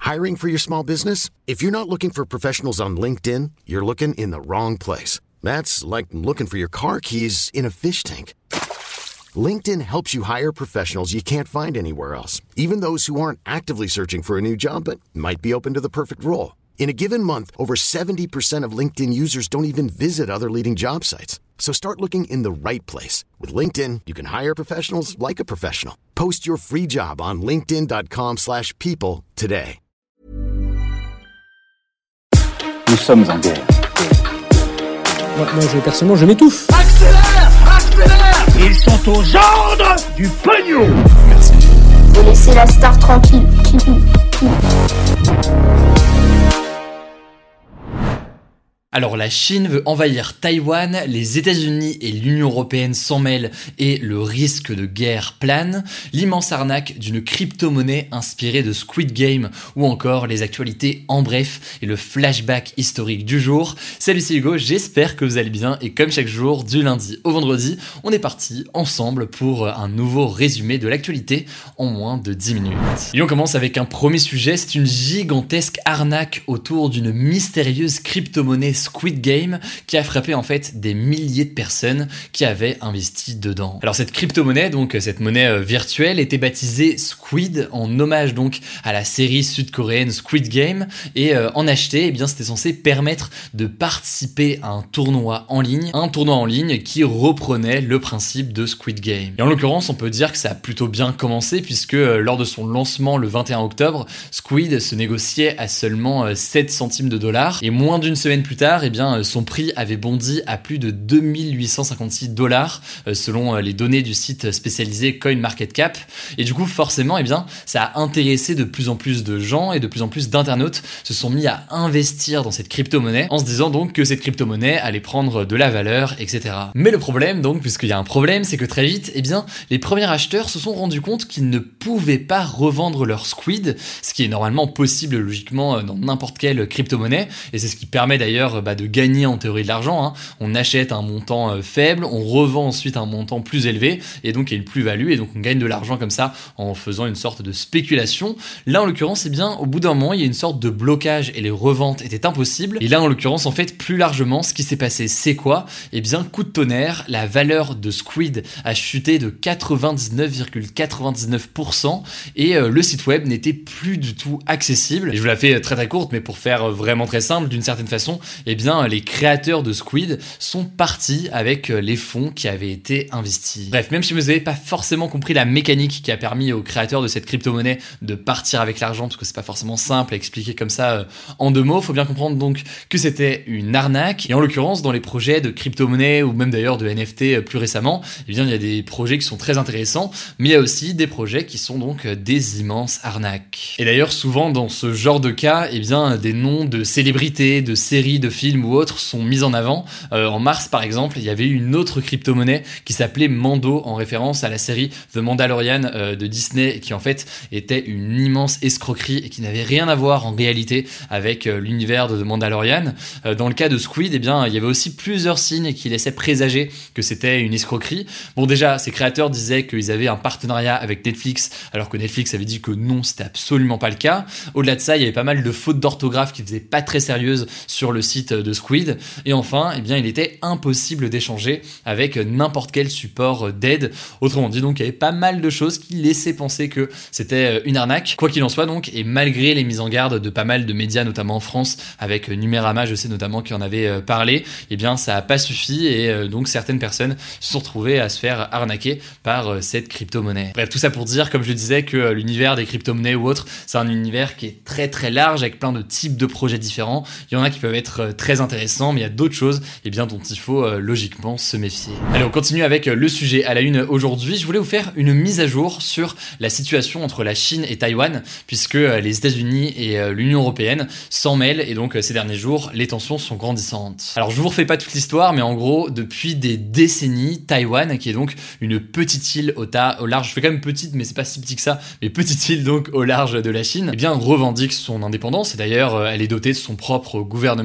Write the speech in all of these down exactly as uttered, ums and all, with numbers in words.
Hiring for your small business? If you're not looking for professionals on LinkedIn, you're looking in the wrong place. That's like looking for your car keys in a fish tank. LinkedIn helps you hire professionals you can't find anywhere else, even those who aren't actively searching for a new job but might be open to the perfect role. In a given month, over seventy percent of LinkedIn users don't even visit other leading job sites. So start looking in the right place. With LinkedIn, you can hire professionals like a professional. Post your free job on linkedin dot com slash people today. Nous sommes en guerre. Moi, moi je, personnellement, je m'étouffe. Accélère! Accélère! Ils sont aux ordres du pognon! Merci. Faut laisser la star tranquille. Alors la Chine veut envahir Taïwan, les États-Unis et l'Union européenne s'en mêlent et le risque de guerre plane, l'immense arnaque d'une crypto-monnaie inspirée de Squid Game ou encore les actualités en bref et le flashback historique du jour. Salut, c'est Hugo, j'espère que vous allez bien et comme chaque jour, du lundi au vendredi, on est parti ensemble pour un nouveau résumé de l'actualité en moins de dix minutes. Et on commence avec un premier sujet, c'est une gigantesque arnaque autour d'une mystérieuse crypto-monnaie Squid Game qui a frappé en fait des milliers de personnes qui avaient investi dedans. Alors cette crypto-monnaie, donc cette monnaie euh, virtuelle, était baptisée Squid en hommage donc à la série sud-coréenne Squid Game et euh, en acheter, eh bien c'était censé permettre de participer à un tournoi en ligne, un tournoi en ligne qui reprenait le principe de Squid Game. Et en l'occurrence, on peut dire que ça a plutôt bien commencé puisque euh, lors de son lancement le vingt et un octobre, Squid se négociait à seulement euh, sept centimes de dollars et moins d'une semaine plus tard, eh bien, son prix avait bondi à plus de deux mille huit cent cinquante-six dollars selon les données du site spécialisé CoinMarketCap. Et du coup, forcément, eh bien, ça a intéressé de plus en plus de gens et de plus en plus d'internautes se sont mis à investir dans cette crypto-monnaie en se disant donc que cette crypto-monnaie allait prendre de la valeur, et cetera. Mais le problème, donc, puisqu'il y a un problème, c'est que très vite, eh bien, les premiers acheteurs se sont rendus compte qu'ils ne pouvaient pas revendre leur Squid, ce qui est normalement possible logiquement dans n'importe quelle crypto-monnaie. Et c'est ce qui permet d'ailleurs Bah, de gagner en théorie de l'argent, hein. On achète un montant euh, faible, on revend ensuite un montant plus élevé et donc il y a une plus-value et donc on gagne de l'argent comme ça en faisant une sorte de spéculation. Là en l'occurrence, eh bien au bout d'un moment il y a une sorte de blocage et les reventes étaient impossibles. Et là en l'occurrence en fait plus largement ce qui s'est passé c'est quoi? Eh bien coup de tonnerre, la valeur de Squid a chuté de quatre-vingt-dix-neuf virgule quatre-vingt-dix-neuf pour cent et euh, le site web n'était plus du tout accessible. Et je vous la fais très très courte mais pour faire vraiment très simple d'une certaine façon, eh bien, les créateurs de Squid sont partis avec les fonds qui avaient été investis. Bref, même si vous n'avez pas forcément compris la mécanique qui a permis aux créateurs de cette crypto-monnaie de partir avec l'argent, parce que c'est pas forcément simple à expliquer comme ça euh, en deux mots, faut bien comprendre donc que c'était une arnaque. Et en l'occurrence, dans les projets de crypto-monnaie ou même d'ailleurs de N F T plus récemment, eh bien, il y a des projets qui sont très intéressants, mais il y a aussi des projets qui sont donc des immenses arnaques. Et d'ailleurs, souvent dans ce genre de cas, eh bien, des noms de célébrités, de séries, de films ou autres sont mis en avant. Euh, en mars, par exemple, il y avait eu une autre crypto-monnaie qui s'appelait Mando, en référence à la série The Mandalorian euh, de Disney, qui en fait était une immense escroquerie et qui n'avait rien à voir en réalité avec euh, l'univers de The Mandalorian. Euh, dans le cas de Squid, eh bien, il y avait aussi plusieurs signes qui laissaient présager que c'était une escroquerie. Bon, déjà, ces créateurs disaient qu'ils avaient un partenariat avec Netflix, alors que Netflix avait dit que non, c'était absolument pas le cas. Au-delà de ça, il y avait pas mal de fautes d'orthographe qui faisaient pas très sérieuses sur le site de Squid. Et enfin, eh bien, il était impossible d'échanger avec n'importe quel support d'aide. Autrement dit, donc, il y avait pas mal de choses qui laissaient penser que c'était une arnaque. Quoi qu'il en soit, donc, et malgré les mises en garde de pas mal de médias, notamment en France, avec Numérama, je sais notamment qui en avait parlé, eh bien, ça a pas suffi et donc certaines personnes se sont retrouvées à se faire arnaquer par cette crypto-monnaie. Bref, tout ça pour dire, comme je le disais, que l'univers des crypto-monnaies ou autres, c'est un univers qui est très très large avec plein de types de projets différents. Il y en a qui peuvent être très intéressants, mais il y a d'autres choses eh bien, dont il faut euh, logiquement se méfier. Allez, on continue avec le sujet à la une aujourd'hui. Je voulais vous faire une mise à jour sur la situation entre la Chine et Taïwan, puisque euh, les États-Unis et euh, l'Union européenne s'en mêlent, et donc euh, ces derniers jours, les tensions sont grandissantes. Alors, je vous refais pas toute l'histoire, mais en gros, depuis des décennies, Taïwan, qui est donc une petite île au, ta- au large, je fais quand même petite, mais c'est pas si petit que ça, mais petite île donc au large de la Chine, eh bien, revendique son indépendance, et d'ailleurs, euh, elle est dotée de son propre gouvernement, et cetera.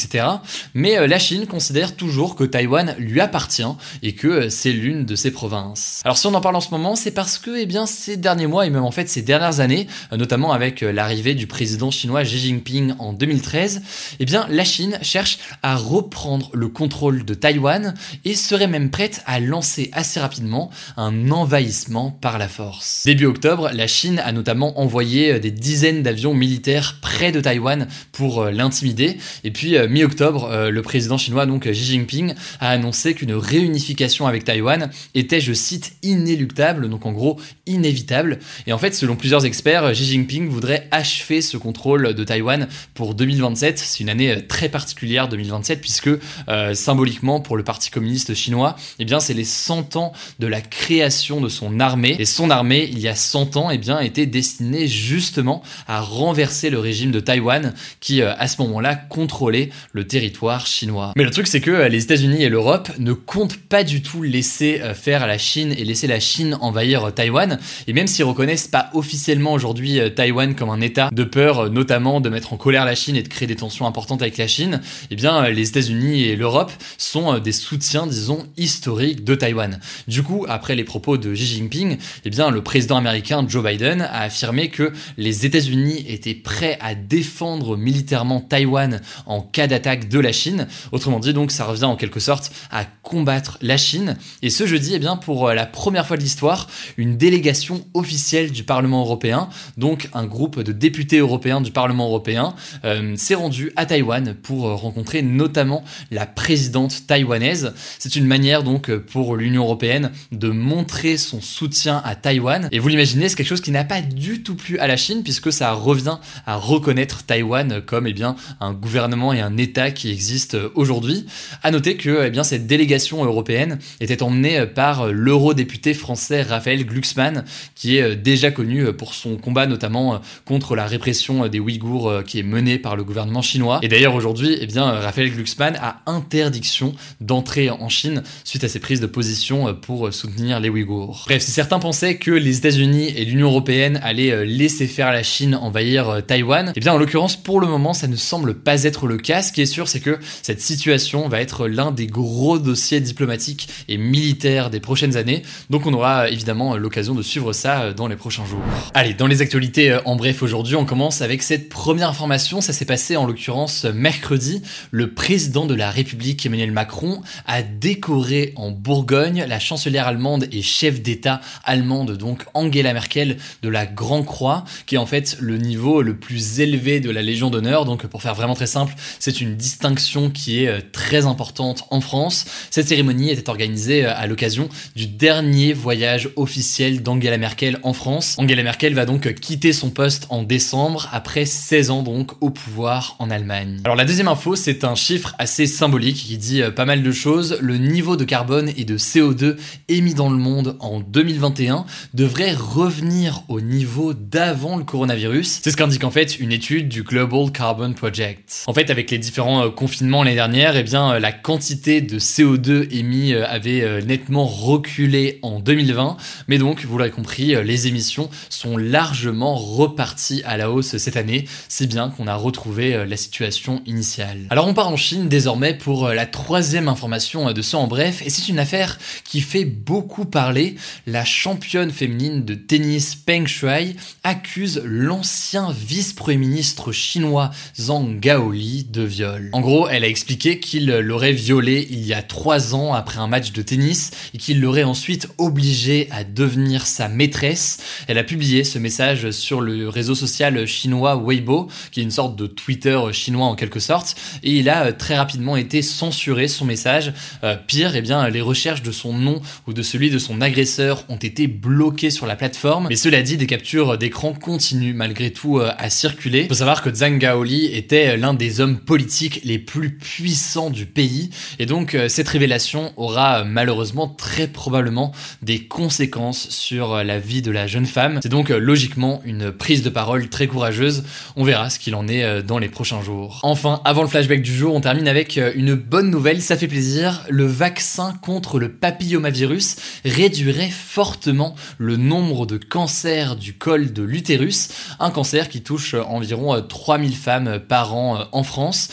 cetera. Mais euh, la Chine considère toujours que Taïwan lui appartient et que euh, c'est l'une de ses provinces. Alors si on en parle en ce moment, c'est parce que eh bien, ces derniers mois et même en fait ces dernières années, euh, notamment avec euh, l'arrivée du président chinois Xi Jinping en deux mille treize, eh bien, la Chine cherche à reprendre le contrôle de Taïwan et serait même prête à lancer assez rapidement un envahissement par la force. Début octobre, la Chine a notamment envoyé des dizaines d'avions militaires près de Taïwan pour euh, l'intimider. Et puis euh, mi-octobre, euh, le président chinois donc Xi Jinping a annoncé qu'une réunification avec Taïwan était, je cite, inéluctable, donc en gros inévitable. Et en fait, selon plusieurs experts, Xi Jinping voudrait achever ce contrôle de Taïwan pour deux mille vingt-sept. C'est une année très particulière, deux mille vingt-sept, puisque euh, symboliquement pour le Parti communiste chinois, eh bien c'est les cent ans de la création de son armée. Et son armée, il y a cent ans, eh bien était destinée justement à renverser le régime de Taïwan qui, euh, à ce moment-là, contrôlait le territoire chinois. Mais le truc, c'est que euh, les États-Unis et l'Europe ne comptent pas du tout laisser euh, faire la Chine et laisser la Chine envahir euh, Taïwan. Et même s'ils reconnaissent pas officiellement aujourd'hui euh, Taïwan comme un État, de peur euh, notamment de mettre en colère la Chine et de créer des tensions importantes avec la Chine, eh bien euh, les États-Unis et l'Europe sont euh, des soutiens, disons, historiques de Taïwan. Du coup, après les propos de Xi Jinping, eh bien le président américain Joe Biden a affirmé que les États-Unis étaient prêts à défendre militairement Taïwan en cas d'attaque de la Chine. Autrement dit, donc, ça revient en quelque sorte à combattre la Chine. Et ce jeudi, eh bien, pour la première fois de l'histoire, une délégation officielle du Parlement européen, donc un groupe de députés européens du Parlement européen, euh, s'est rendu à Taïwan pour rencontrer notamment la présidente taïwanaise. C'est une manière donc pour l'Union européenne de montrer son soutien à Taïwan. Et vous l'imaginez, c'est quelque chose qui n'a pas du tout plu à la Chine, puisque ça revient à reconnaître Taïwan comme eh bien, un gouvernement et un État qui existent aujourd'hui. À noter que eh bien, cette délégation européenne était emmenée par l'eurodéputé français Raphaël Glucksmann, qui est déjà connu pour son combat notamment contre la répression des Ouïghours qui est menée par le gouvernement chinois. Et d'ailleurs aujourd'hui, eh bien, Raphaël Glucksmann a interdiction d'entrer en Chine suite à ses prises de position pour soutenir les Ouïghours. Bref, si certains pensaient que les États-Unis et l'Union européenne allaient laisser faire la Chine envahir Taïwan, eh bien en l'occurrence pour le moment ça ne semble pas être le cas. Ce qui est sûr, c'est que cette situation va être l'un des gros dossiers diplomatiques et militaires des prochaines années, donc on aura évidemment l'occasion de suivre ça dans les prochains jours. Allez, dans les actualités en bref aujourd'hui, on commence avec cette première information. Ça s'est passé en l'occurrence mercredi. Le président de la République Emmanuel Macron a décoré en Bourgogne la chancelière allemande et chef d'État allemande, donc Angela Merkel, de la Grand Croix, qui est en fait le niveau le plus élevé de la Légion d'honneur. Donc pour faire vraiment très simple, c'est une distinction qui est très importante en France. Cette cérémonie était organisée à l'occasion du dernier voyage officiel d'Angela Merkel en France. Angela Merkel va donc quitter son poste en décembre après seize ans donc au pouvoir en Allemagne. Alors la deuxième info, c'est un chiffre assez symbolique qui dit pas mal de choses. Le niveau de carbone et de C O deux émis dans le monde en deux mille vingt et un devrait revenir au niveau d'avant le coronavirus. C'est ce qu'indique en fait une étude du Global Carbon Project. En fait, avec les différents confinements l'année dernière, eh bien la quantité de C O deux émis avait nettement reculé en deux mille vingt, mais donc vous l'aurez compris, les émissions sont largement reparties à la hausse cette année, si bien qu'on a retrouvé la situation initiale. Alors on part en Chine désormais pour la troisième information de ce en bref, et c'est une affaire qui fait beaucoup parler. La championne féminine de tennis Peng Shuai accuse l'ancien vice-premier ministre chinois Zhang Gaoli de viol. En gros, elle a expliqué qu'il l'aurait violée il y a trois ans après un match de tennis et qu'il l'aurait ensuite obligée à devenir sa maîtresse. Elle a publié ce message sur le réseau social chinois Weibo, qui est une sorte de Twitter chinois en quelque sorte, et il a très rapidement été censuré, son message. Euh, pire, eh bien, les recherches de son nom ou de celui de son agresseur ont été bloquées sur la plateforme, mais cela dit, des captures d'écran continuent malgré tout euh, à circuler. Il faut savoir que Zhang Gaoli était l'un des hommes politiques les plus puissants du pays, et donc euh, cette révélation aura euh, malheureusement très probablement des conséquences sur euh, la vie de la jeune femme. C'est donc euh, logiquement une prise de parole très courageuse. On verra ce qu'il en est euh, dans les prochains jours. Enfin, avant le flashback du jour, on termine avec euh, une bonne nouvelle, ça fait plaisir. Le vaccin contre le papillomavirus réduirait fortement le nombre de cancers du col de l'utérus, un cancer qui touche environ trois mille femmes par an en France.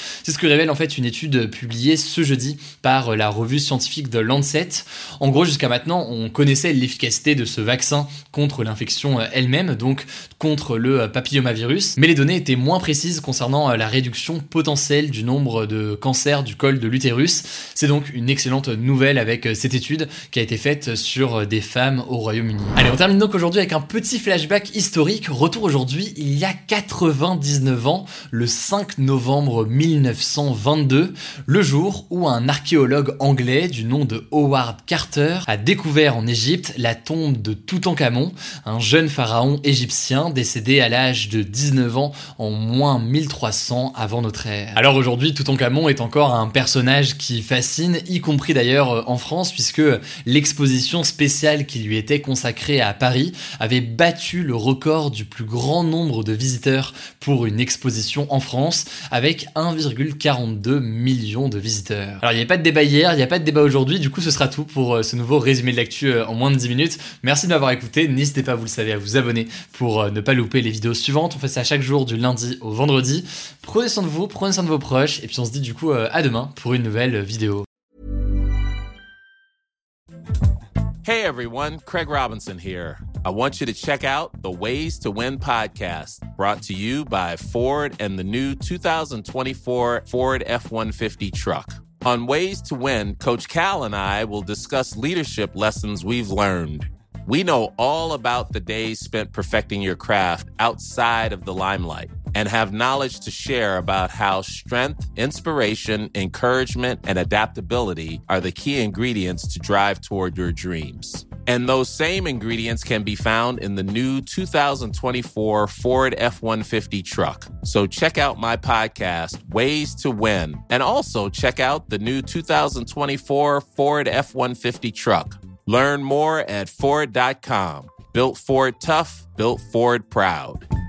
C'est ce que révèle en fait une étude publiée ce jeudi par la revue scientifique The Lancet. En gros, jusqu'à maintenant, on connaissait l'efficacité de ce vaccin contre l'infection elle-même, donc contre le papillomavirus, mais les données étaient moins précises concernant la réduction potentielle du nombre de cancers du col de l'utérus. C'est donc une excellente nouvelle avec cette étude qui a été faite sur des femmes au Royaume-Uni. Allez, on termine donc aujourd'hui avec un petit flashback historique. Retour aujourd'hui, il y a quatre-vingt-dix-neuf ans, le cinq novembre mille neuf cent vingt-deux, le jour où un archéologue anglais du nom de Howard Carter a découvert en Égypte la tombe de Toutankhamon, un jeune pharaon égyptien décédé à l'âge de dix-neuf ans en moins mille trois cents avant notre ère. Alors aujourd'hui, Toutankhamon est encore un personnage qui fascine, y compris d'ailleurs en France, puisque l'exposition spéciale qui lui était consacrée à Paris avait battu le record du plus grand nombre de visiteurs pour une exposition en France, avec un virgule quarante-deux million de visiteurs. Alors il n'y avait pas de débat hier, il n'y a pas de débat aujourd'hui, du coup ce sera tout pour ce nouveau résumé de l'actu en moins de dix minutes. Merci de m'avoir écouté, n'hésitez pas, vous le savez, à vous abonner pour ne pas louper les vidéos suivantes. On fait ça chaque jour du lundi au vendredi. Prenez soin de vous, prenez soin de vos proches, et puis on se dit du coup à demain pour une nouvelle vidéo. Hey everyone, Craig Robinson here. I want you to check out the Ways to Win podcast, brought to you by Ford and the new two thousand twenty-four Ford F one fifty truck. On Ways to Win, Coach Cal and I will discuss leadership lessons we've learned. We know all about the days spent perfecting your craft outside of the limelight and have knowledge to share about how strength, inspiration, encouragement, and adaptability are the key ingredients to drive toward your dreams. And those same ingredients can be found in the new two thousand twenty-four Ford F one fifty truck. So check out my podcast, Ways to Win, and also check out the new two thousand twenty-four Ford F one fifty truck. Learn more at Ford dot com. Built Ford tough, built Ford proud.